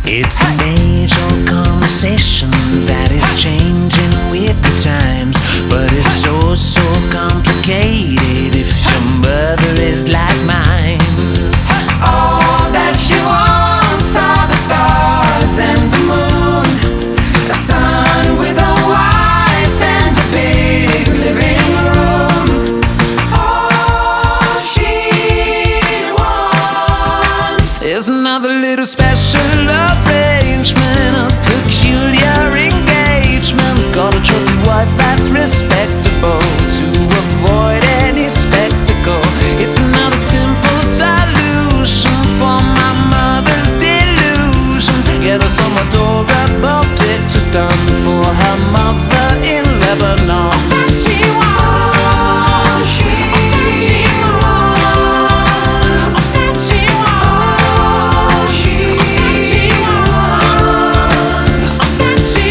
It's an age-old conversation that is changing with the times, but it's oh so complicated if your mother is like mine. All that she wants are the stars and the moon, the sun with a wife and a big living room. All she wants is another little special arrangement, a peculiar engagement. Got a trophy wife that's respectable to avoid any spectacle. It's another simple solution for my mother's delusion. Get her some adorable pictures done for her mother in Lebanon. That she wants, that she wants, that she wants, that she wants, that she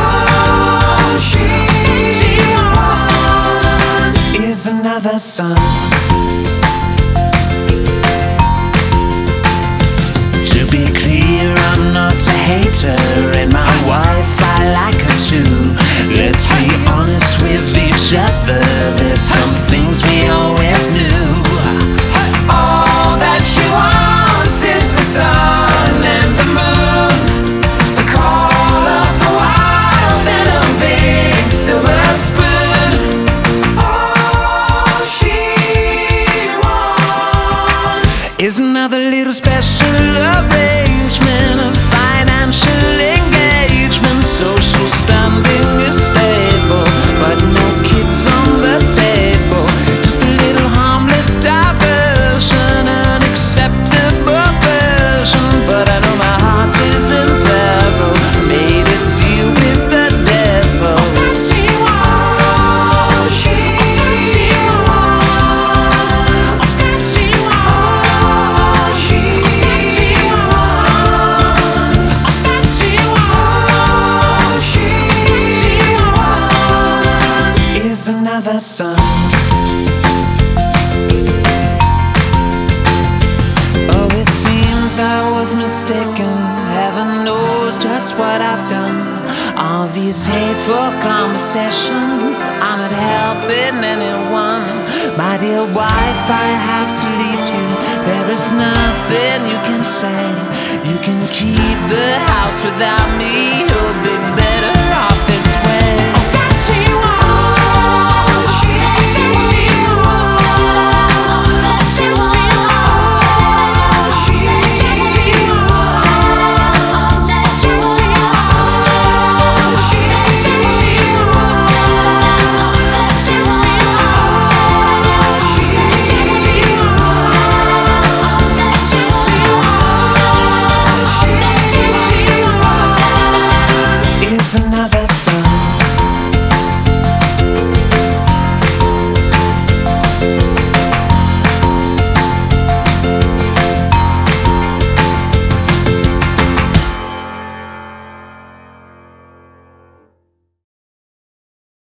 wants, is another son. To be clear, I'm not a hater, and my wife, I like her too. Let's be honest with each other, there's some things we always knew. All that she wants is the sun and the moon, the call of the wild and a big silver spoon. All she wants is another little special arrangement, a financial engagement. Social standing is stable, but no kids on the table. Just a little harmless diversion, an acceptable version. But I know my heart is in peril, made a deal with the devil. That she wants, that she wants, that she wants, that she wants, that she wants, is another son. Oh, it seems I was mistaken. Heaven knows just what I've done. All these hateful conversations are not helping anyone. My dear wife, I have to leave you. There is nothing you can say. You can keep the house without me.